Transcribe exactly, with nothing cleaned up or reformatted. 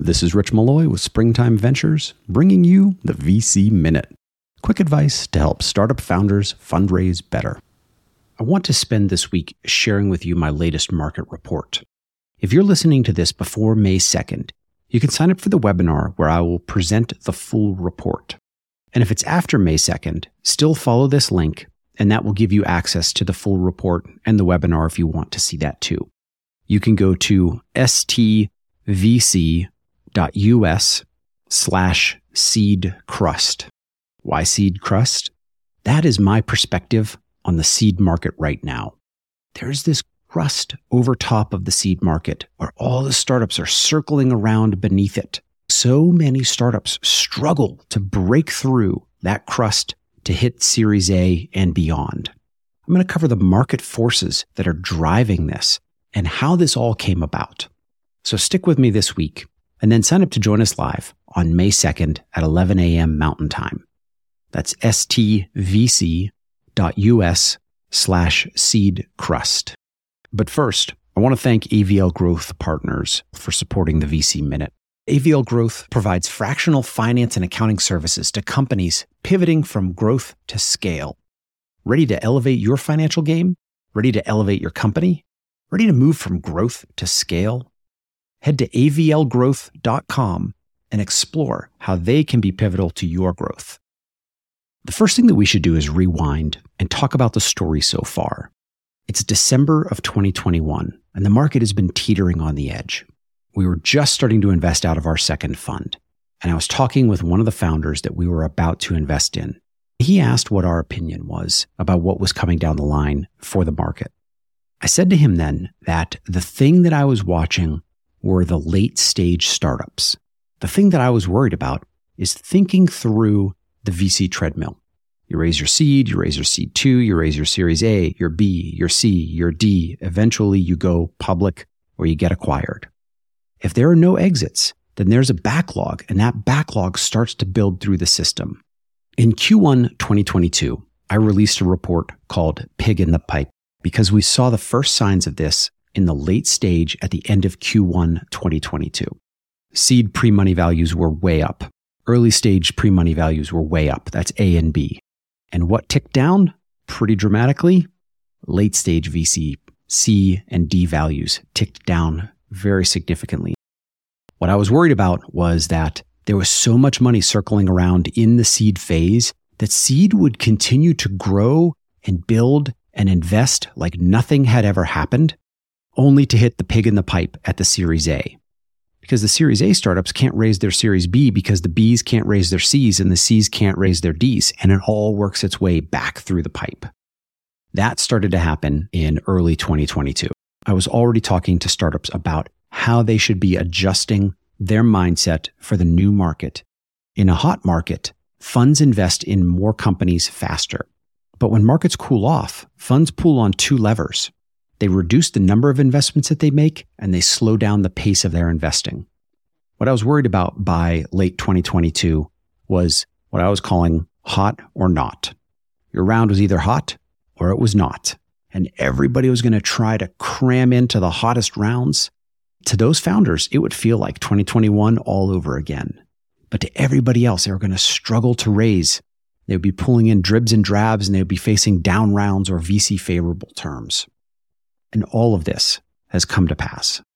This is Rich Malloy with Springtime Ventures, bringing you the V C Minute. Quick advice to help startup founders fundraise better. I want to spend this week sharing with you my latest market report. If you're listening to this before May second, you can sign up for the webinar where I will present the full report. And if it's after May second, still follow this link, and that will give you access to the full report and the webinar if you want to see that too. You can go to stvc.us slash seed crust. Why seed crust? That is my perspective on the seed market right now. There's this crust over top of the seed market where all the startups are circling around beneath it. So many startups struggle to break through that crust to hit Series A and beyond. I'm going to cover the market forces that are driving this and how this all came about. So stick with me this week and then sign up to join us live on May second at eleven a.m. Mountain Time. That's stvc.us slash seed crust. But first, I want to thank A V L Growth Partners for supporting the V C Minute. A V L Growth provides fractional finance and accounting services to companies pivoting from growth to scale. Ready to elevate your financial game? Ready to elevate your company? Ready to move from growth to scale? Head to a v l growth dot com and explore how they can be pivotal to your growth. The first thing that we should do is rewind and talk about the story so far. It's December of twenty twenty-one, and the market has been teetering on the edge. We were just starting to invest out of our second fund, and I was talking with one of the founders that we were about to invest in. He asked what our opinion was about what was coming down the line for the market. I said to him then that the thing that I was watching were the late stage startups. The thing that I was worried about is thinking through the V C treadmill. You raise your seed, you raise your seed two, you raise your Series A, your B, your C, your D. Eventually you go public or you get acquired. If there are no exits, then there's a backlog, and that backlog starts to build through the system. In Q one twenty twenty-two, I released a report called Pig in the Pipe because we saw the first signs of this in the late stage at the end of Q one twenty twenty-two. Seed pre-money values were way up. Early stage pre-money values were way up. That's A and B. And what ticked down pretty dramatically? Late stage V C, C and D values ticked down very significantly. What I was worried about was that there was so much money circling around in the seed phase that seed would continue to grow and build and invest like nothing had ever happened, only to hit the pig in the pipe at the Series A. Because the Series A startups can't raise their Series B because the Bs can't raise their Cs and the Cs can't raise their Ds, and it all works its way back through the pipe. That started to happen in early twenty twenty-two. I was already talking to startups about how they should be adjusting their mindset for the new market. In a hot market, funds invest in more companies faster. But when markets cool off, funds pull on two levers. They reduce the number of investments that they make, and they slow down the pace of their investing. What I was worried about by late twenty twenty-two was what I was calling hot or not. Your round was either hot or it was not. And everybody was going to try to cram into the hottest rounds. To those founders, it would feel like twenty twenty-one all over again. But to everybody else, they were going to struggle to raise. They would be pulling in dribs and drabs, and they would be facing down rounds or V C favorable terms. And all of this has come to pass.